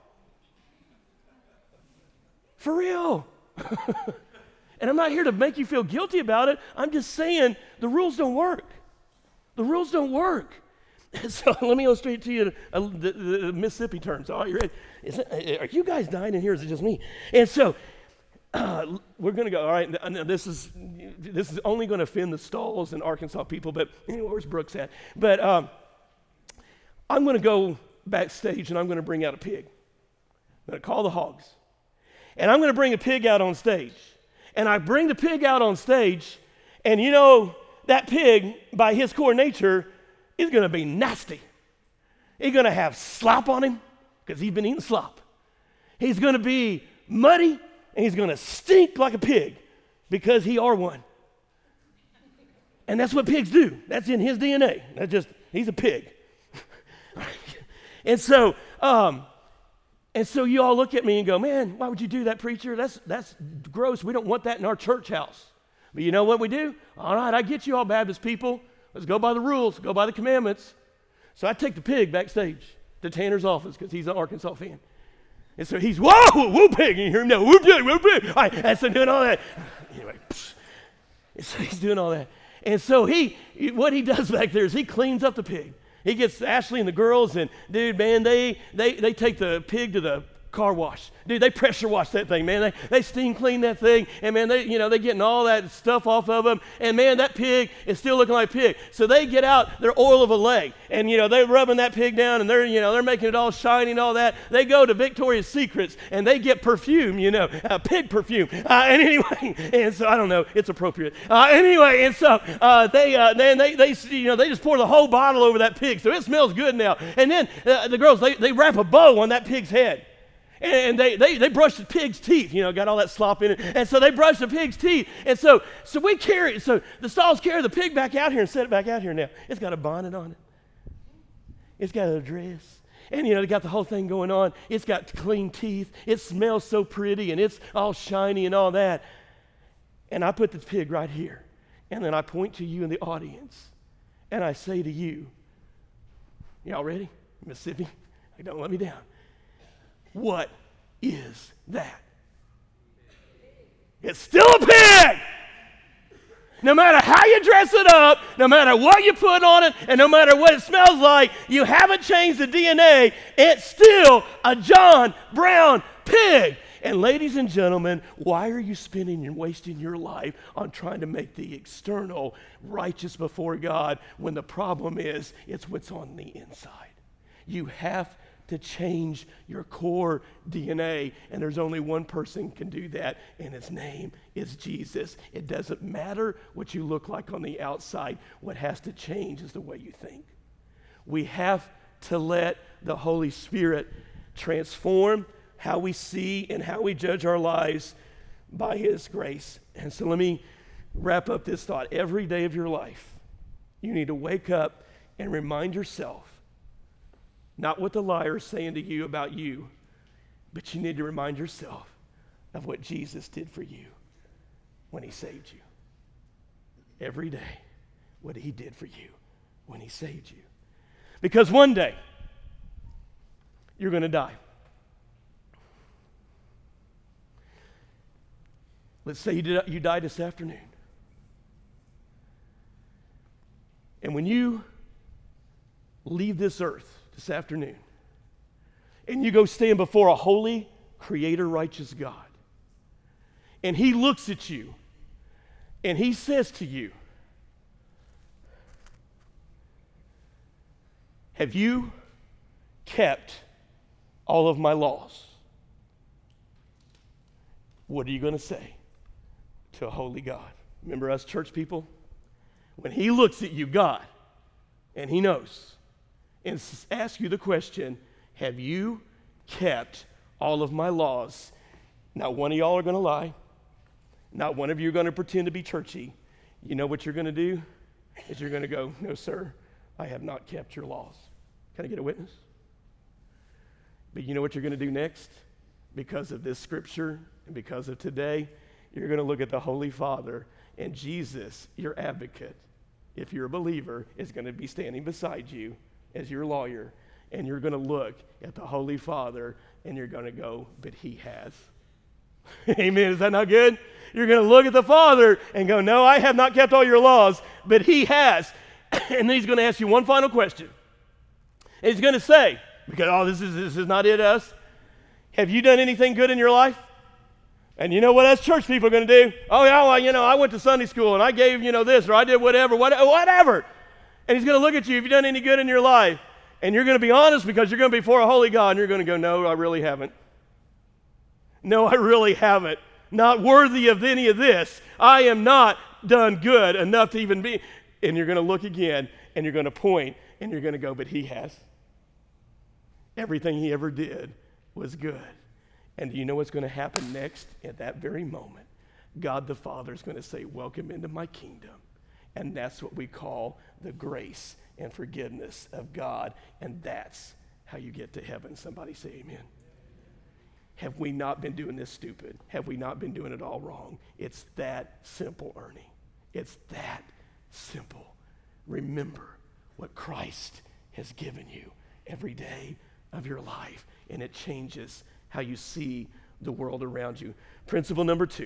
For real. And I'm not here to make you feel guilty about it. I'm just saying the rules don't work. The rules don't work. So let me illustrate to you the Mississippi terms. All right, you ready? Are you guys dying in here, or is it just me? And so we're going to go, all right, this is only going to offend the Stalls and Arkansas people, but anyway, where's Brooks at? But I'm going to go backstage, and I'm going to bring out a pig. I'm going to call the hogs. And I'm going to bring a pig out on stage. And I bring the pig out on stage, and you know, that pig, by his core nature, is going to be nasty. He's going to have slop on him, because he's been eating slop. He's going to be muddy, and he's going to stink like a pig, because he are one. And that's what pigs do. That's in his DNA. He's a pig. And so you all look at me and go, man, why would you do that, preacher? That's gross. We don't want that in our church house. But you know what we do? All right, I get you all Baptist people. Let's go by the rules, go by the commandments. So I take the pig backstage to Tanner's office because he's an Arkansas fan. And so he's, whoa, whoop pig. And you hear him now, whoop pig, whoop pig. All right, and so doing all that. Anyway, and so he's doing all that. And so what he does back there is he cleans up the pig. He gets Ashley and the girls, and dude, man, they take the pig to the car wash. Dude, they pressure wash that thing, man. They steam clean that thing, and man, they getting all that stuff off of them, and man, that pig is still looking like pig. So they get out their oil of Olay, and they're rubbing that pig down, and they're making it all shiny and all that. They go to Victoria's Secrets, and they get perfume, pig perfume. And anyway, and so I don't know, it's appropriate. Anyway, and so they just pour the whole bottle over that pig, so it smells good now. And then the girls they wrap a bow on that pig's head. And they brush the pig's teeth, got all that slop in it. And so they brush the pig's teeth. And so the Stalls carry the pig back out here and set it back out here now. It's got a bonnet on it. It's got a dress. And, they got the whole thing going on. It's got clean teeth. It smells so pretty, and it's all shiny and all that. And I put the pig right here. And then I point to you in the audience. And I say to you, y'all ready? Mississippi, don't let me down. What is that? It's still a pig! No matter how you dress it up, no matter what you put on it, and no matter what it smells like, you haven't changed the DNA. It's still a John Brown pig. And ladies and gentlemen, why are you spending and wasting your life on trying to make the external righteous before God when the problem is it's what's on the inside? You have to change your core DNA, and there's only one person can do that, and his name is Jesus. It doesn't matter what you look like on the outside. What has to change is the way you think. We have to let the Holy Spirit transform how we see and how we judge our lives by His grace. And so let me wrap up this thought. Every day of your life, you need to wake up and remind yourself not what the liar is saying to you about you, but you need to remind yourself of what Jesus did for you when He saved you. Every day, what He did for you when He saved you. Because one day, you're going to die. Let's say you die this afternoon. And when you leave this earth this afternoon, and you go stand before a holy, creator, righteous God, and He looks at you, and He says to you, have you kept all of my laws? What are you going to say to a holy God? Remember us church people? When he looks at you, God, and he knows, and asks you the question, have you kept all of my laws? Not one of y'all are going to lie. Not one of you are going to pretend to be churchy. You know what you're going to do? Is you're going to go, no, sir, I have not kept your laws. Can I get a witness? But you know what you're going to do next? Because of this scripture and because of today, you're going to look at the Holy Father, and Jesus, your advocate, if you're a believer, is going to be standing beside you as your lawyer, and you're going to look at the Holy Father, and you're going to go, but he has. Amen. Is that not good? You're going to look at the Father and go, no, I have not kept all your laws, but he has. And then he's going to ask you one final question. And he's going to say, because, this is not it, us. Have you done anything good in your life? And you know what us church people are going to do? Oh, yeah, well, I went to Sunday school and I gave, this, or I did whatever. And he's going to look at you, have you done any good in your life? And you're going to be honest because you're going to be before a holy God, and you're going to go, no, I really haven't. No, I really haven't. Not worthy of any of this. I am not done good enough to even be. And you're going to look again, and you're going to point, and you're going to go, but he has. Everything he ever did was good. And do you know what's going to happen next? At that very moment, God the Father is going to say, welcome into my kingdom. And that's what we call the grace and forgiveness of God. And that's how you get to heaven. Somebody say amen. Have we not been doing this stupid? Have we not been doing it all wrong? It's that simple, Ernie. It's that simple. Remember what Christ has given you every day of your life, and it changes how you see the world around you. Principle number 2.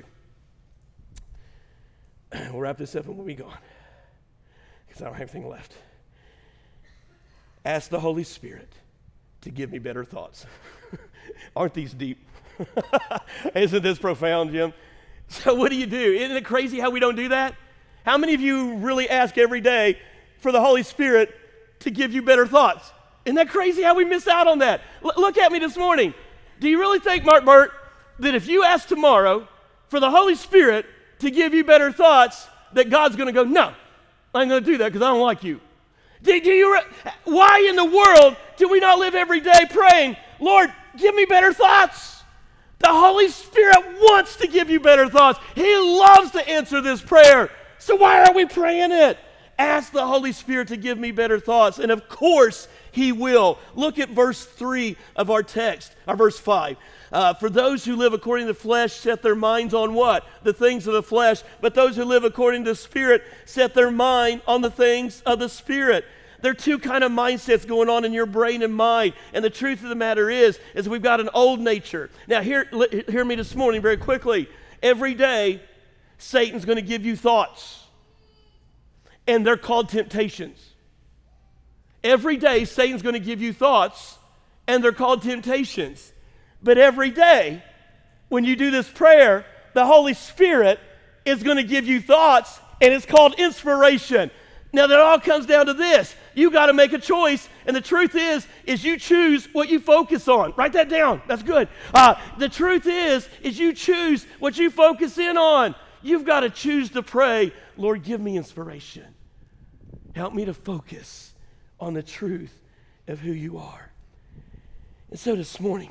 We'll wrap this up and we'll be gone because I don't have anything left. Ask the Holy Spirit to give me better thoughts. Aren't these deep? Isn't this profound, Jim? So what do? Isn't it crazy how we don't do that? How many of you really ask every day for the Holy Spirit to give you better thoughts? Isn't that crazy how we miss out on that? Look at me this morning. Do you really think, Mark Burt, that if you ask tomorrow for the Holy Spirit to give you better thoughts, that God's going to go, no, I'm going to do that because I don't like you? Why in the world do we not live every day praying, Lord, give me better thoughts? The Holy Spirit wants to give you better thoughts. He loves to answer this prayer. So why aren't we praying it? Ask the Holy Spirit to give me better thoughts. And of course, he will. Look at verse 3 of our text, or verse 5. For those who live according to the flesh set their minds on what? The things of the flesh. But those who live according to the Spirit set their mind on the things of the Spirit. There are two kind of mindsets going on in your brain and mind. And the truth of the matter is we've got an old nature. Now, hear me this morning very quickly. Every day, Satan's going to give you thoughts. And they're called temptations. Every day, Satan's going to give you thoughts, and they're called temptations. But every day, when you do this prayer, the Holy Spirit is going to give you thoughts, and it's called inspiration. Now, that all comes down to this. You got to make a choice, and the truth is you choose what you focus on. Write that down. That's good. The truth is you choose what you focus in on. You've got to choose to pray, Lord, give me inspiration. Help me to focus on the truth of who you are. And so this morning,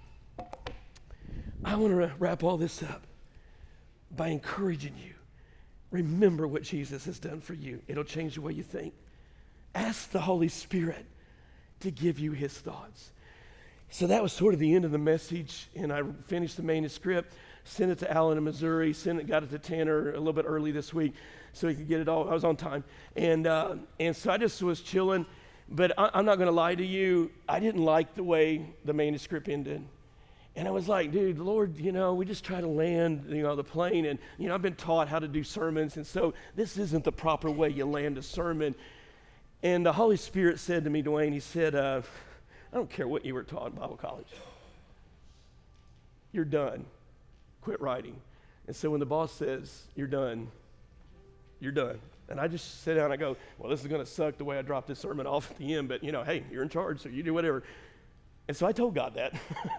I want to wrap all this up by encouraging you. Remember what Jesus has done for you. It'll change the way you think. Ask the Holy Spirit to give you his thoughts. So that was sort of the end of the message, and I finished the manuscript, sent it to Alan in Missouri, got it to Tanner a little bit early this week so he could get it all. I was on time. And so I just was chilling. But I'm not going to lie to you. I didn't like the way the manuscript ended. And I was like, dude, Lord, we just try to land, the plane. And, I've been taught how to do sermons. And so this isn't the proper way you land a sermon. And the Holy Spirit said to me, Dwayne, he said, I don't care what you were taught in Bible college. You're done. Quit writing. And so when the boss says, you're done, you're done. And I just sit down and I go, well, this is going to suck the way I dropped this sermon off at the end, but, hey, you're in charge, so you do whatever. And so I told God that.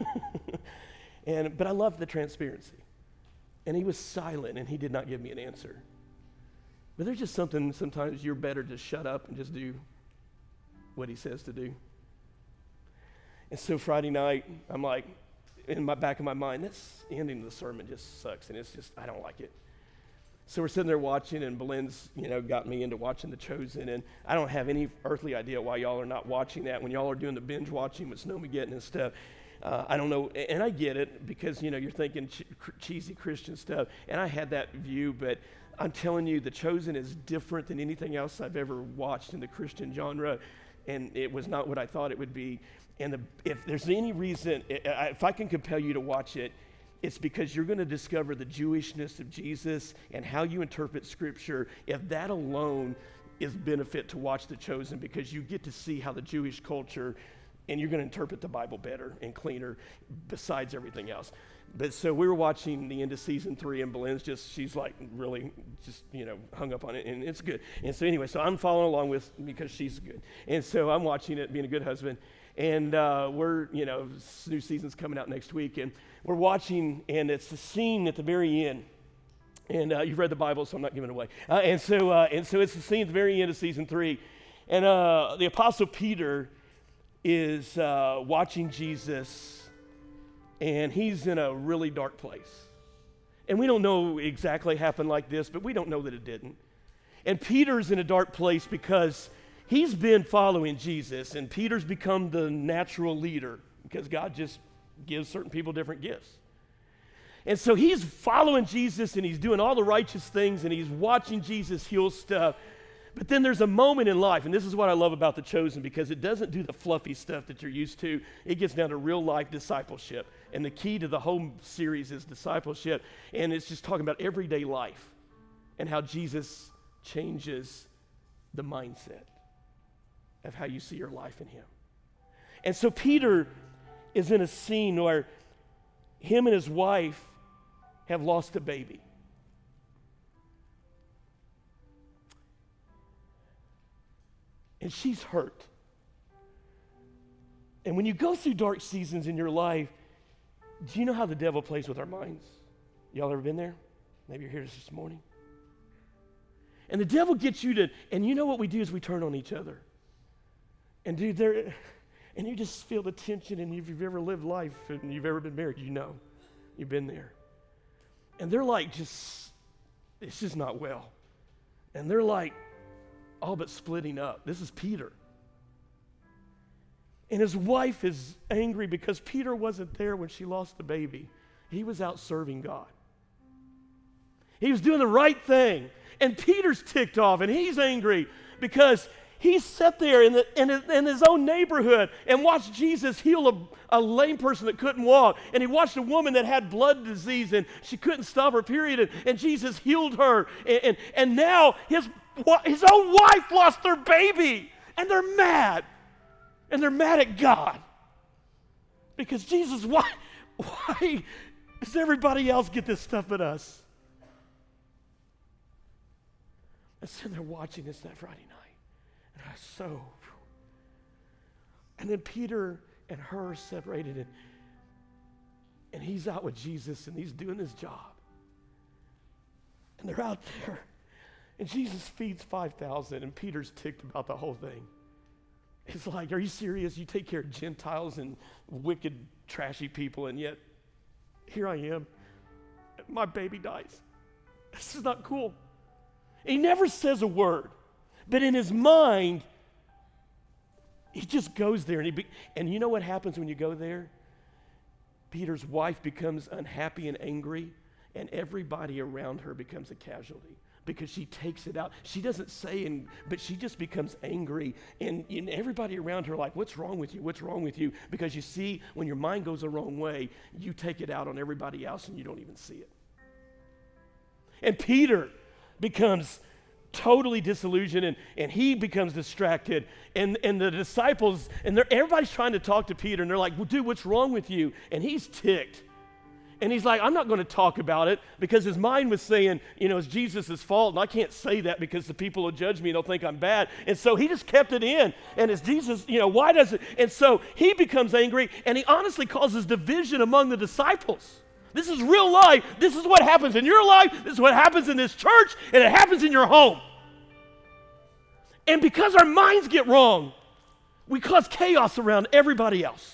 But I loved the transparency. And he was silent, and he did not give me an answer. But there's just something, sometimes you're better to shut up and just do what he says to do. And so Friday night, I'm like, in my back of my mind, this ending of the sermon just sucks, and it's just, I don't like it. So we're sitting there watching, and Belinda's, got me into watching The Chosen, and I don't have any earthly idea why y'all are not watching that when y'all are doing the binge watching with Snowmageddon and stuff. I don't know, and I get it because, you're thinking cheesy Christian stuff, and I had that view, but I'm telling you, The Chosen is different than anything else I've ever watched in the Christian genre, and it was not what I thought it would be. And if there's any reason, if I can compel you to watch it, it's because you're going to discover the Jewishness of Jesus and how you interpret Scripture. If that alone is benefit to watch The Chosen, because you get to see how the Jewish culture, and you're going to interpret the Bible better and cleaner besides everything else. But so we were watching the end of season 3, and Belinda's she's like really just, hung up on it, and it's good. And so anyway, so I'm following along with, because she's good. And so I'm watching it, being a good husband. And we're, new season's coming out next week, and we're watching, and it's the scene at the very end. And you've read the Bible, so I'm not giving it away. And so it's the scene at the very end of season 3. And the Apostle Peter is watching Jesus, and he's in a really dark place. And we don't know exactly happened like this, but we don't know that it didn't. And Peter's in a dark place because he's been following Jesus, and Peter's become the natural leader because God just gives certain people different gifts. And so he's following Jesus, and he's doing all the righteous things, and he's watching Jesus heal stuff. But then there's a moment in life, and this is what I love about The Chosen, because it doesn't do the fluffy stuff that you're used to. It gets down to real life discipleship. And the key to the whole series is discipleship. And it's just talking about everyday life and how Jesus changes the mindset of how you see your life in him. And so Peter is in a scene where him and his wife have lost a baby. And she's hurt. And when you go through dark seasons in your life, do you know how the devil plays with our minds? Y'all ever been there? Maybe you're here this morning. And the devil gets you to, and you know what we do is we turn on each other. And dude, and you just feel the tension, and if you've ever lived life and you've ever been married, you've been there. And they're like it's just not well. And they're like all but splitting up. This is Peter. And his wife is angry because Peter wasn't there when she lost the baby. He was out serving God. He was doing the right thing. And Peter's ticked off, and he's angry because he sat there in his own neighborhood and watched Jesus heal a lame person that couldn't walk. And he watched a woman that had blood disease, and she couldn't stop her period, and Jesus healed her. And now his own wife lost their baby, and they're mad. And they're mad at God. Because Jesus, why does everybody else get this stuff but us? And so they're watching this that Friday night. And then Peter and her are separated, and he's out with Jesus, and he's doing his job. And they're out there, and Jesus feeds 5,000, and Peter's ticked about the whole thing. It's like, are you serious? You take care of Gentiles and wicked, trashy people, and yet here I am. My baby dies. This is not cool. He never says a word, but in his mind, he just goes there. And you know what happens when you go there? Peter's wife becomes unhappy and angry, and everybody around her becomes a casualty. Because she takes it out. She doesn't say, but she just becomes angry. And everybody around her like, what's wrong with you? What's wrong with you? Because you see, when your mind goes the wrong way, you take it out on everybody else and you don't even see it. And Peter becomes totally disillusioned, and he becomes distracted. And the disciples, and everybody's trying to talk to Peter, and they're like, well, dude, what's wrong with you? And he's ticked. And he's like, I'm not going to talk about it, because his mind was saying, it's Jesus' fault, and I can't say that because the people will judge me and they'll think I'm bad. And so he just kept it in. And it's Jesus, why does it? And so he becomes angry, and he honestly causes division among the disciples. This is real life. This is what happens in your life. This is what happens in this church, and it happens in your home. And because our minds get wrong, we cause chaos around everybody else.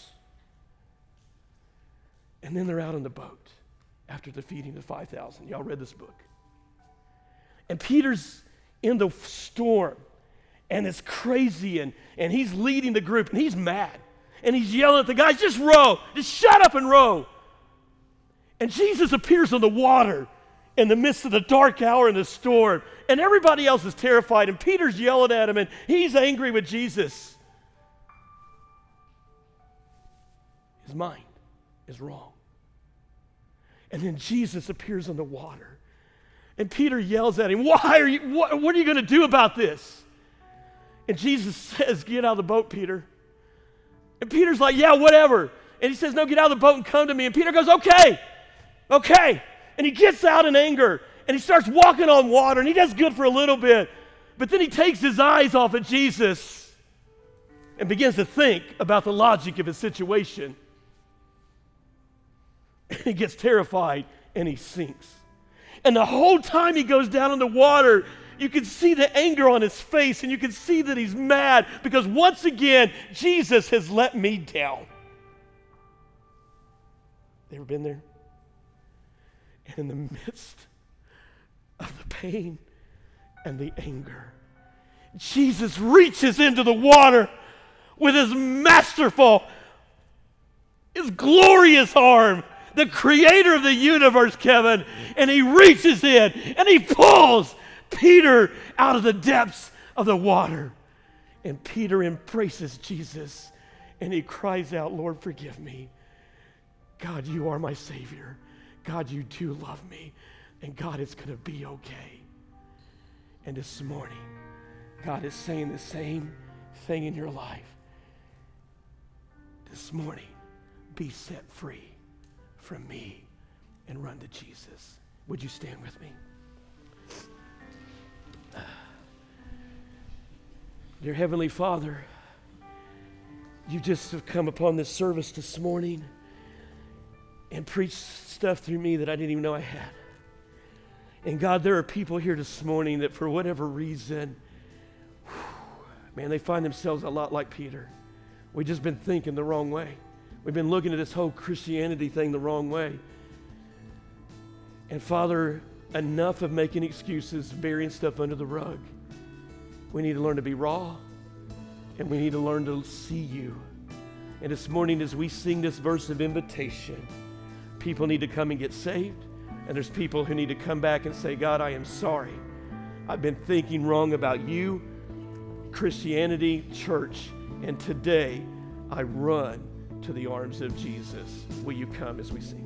And then they're out on the boat after the feeding of 5,000. Y'all read this book. And Peter's in the storm, and it's crazy, and he's leading the group, and he's mad. And he's yelling at the guys, just row, just shut up and row. And Jesus appears on the water in the midst of the dark hour in the storm, and everybody else is terrified, and Peter's yelling at him, and he's angry with Jesus. His mind is wrong. And then Jesus appears on the water. And Peter yells at him, what are you going to do about this? And Jesus says, get out of the boat, Peter. And Peter's like, yeah, whatever. And he says, no, get out of the boat and come to me. And Peter goes, okay. And he gets out in anger, and he starts walking on water, and he does good for a little bit. But then he takes his eyes off of Jesus and begins to think about the logic of his situation. He gets terrified, and he sinks. And the whole time he goes down in the water, you can see the anger on his face, and you can see that he's mad because once again, Jesus has let me down. Ever been there? And in the midst of the pain and the anger, Jesus reaches into the water with his masterful, his glorious arm, the creator of the universe, Kevin, and he reaches in and he pulls Peter out of the depths of the water. And Peter embraces Jesus and he cries out, Lord, forgive me. God, you are my Savior. God, you do love me. And God, it's going to be okay. And this morning, God is saying the same thing in your life. This morning, be set free from me and run to Jesus. Would you stand with me? Dear Heavenly Father, you just have come upon this service this morning and preached stuff through me that I didn't even know I had. And God, there are people here this morning that for whatever reason, man, they find themselves a lot like Peter. We've just been thinking the wrong way. We've been looking at this whole Christianity thing the wrong way. And Father, enough of making excuses, burying stuff under the rug. We need to learn to be raw, and we need to learn to see you. And this morning, as we sing this verse of invitation, people need to come and get saved, and there's people who need to come back and say, God, I am sorry. I've been thinking wrong about you, Christianity, church, and today I run to the arms of Jesus. Will you come as we sing?